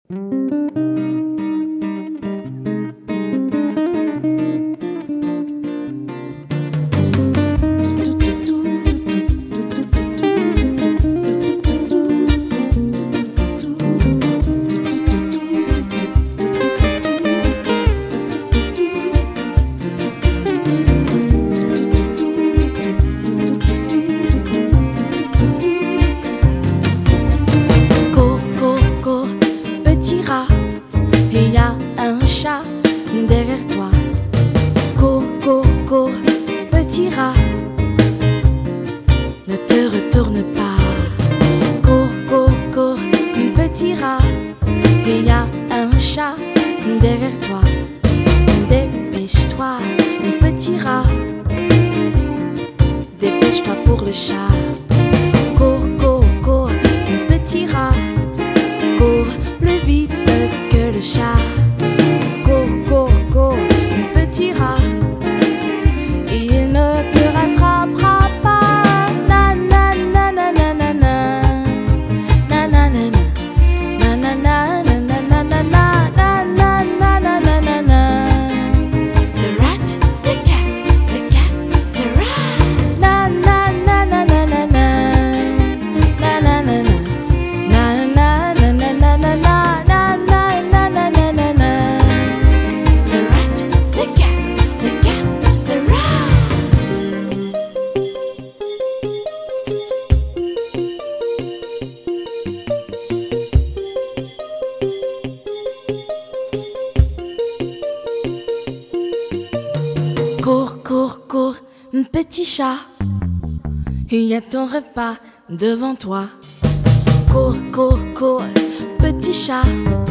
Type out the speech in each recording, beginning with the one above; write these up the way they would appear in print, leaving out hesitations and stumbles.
Il y a un chat derrière toi. Cours, cours, cours, petit rat, ne te retourne pas. Cours, cours, cours, petit rat. Il y a un chat derrière toi. Dépêche-toi, petit rat. Dépêche-toi pour le chat. Cours, cours, cours, petit rat. Cours plus vite que le chat. Cours, cours, cours, petit rat. Il ne te rattrapera pas. Na na na na na na na. Na na na na. Na na na na na na na na na na na na na na. The rat, the cat, the cat, the rat. Na na na na na na na. Na na na na. Na na na na na na na. Cours, cours, cours, petit chat. Il y a ton repas devant toi. Cours, cours, cours, petit chat.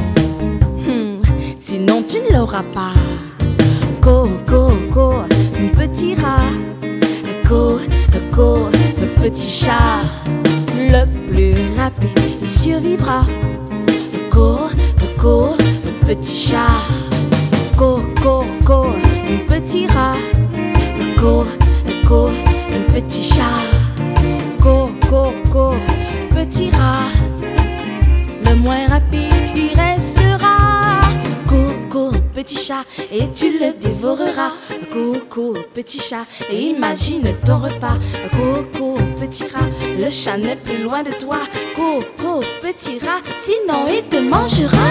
Sinon tu ne l'auras pas. Cours, cours, cours, petit rat. Cours, cours, petit chat. Le plus rapide, il survivra. Cours, cours, petit chat. Cours, cours, cours, petit rat. Cours, cours, petit chat. Cours, cours, cours, petit rat. Le moins rapide, il restera. Cours, cours, petit chat, et tu le dévoreras. Cours, cours, petit chat, et imagine ton repas. Cours, cours, petit rat, le chat n'est plus loin de toi. Cours, cours, petit rat, sinon il te mangera.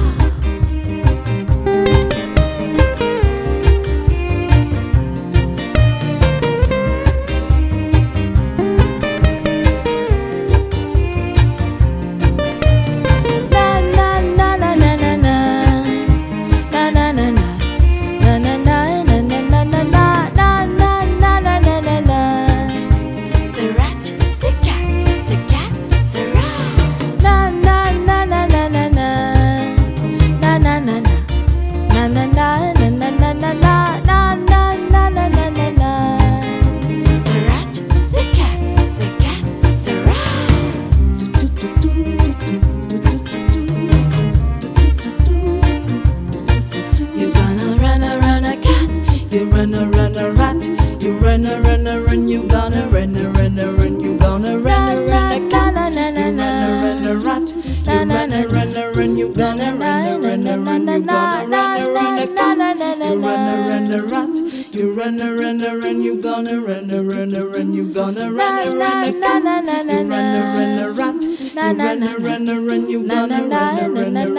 You run a rat, you run a run, you gonna run a run, you gonna run a cat, you run a rat, you run a run, you gonna run a run, you gonna run a cat, you run a rat, you run a run, you gonna run a run, you gonna run a cat, you run a rat, you run a run, you gonna run a run, you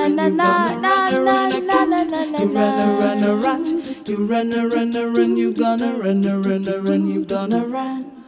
run a rat. You run, you gonna run, you gonna run.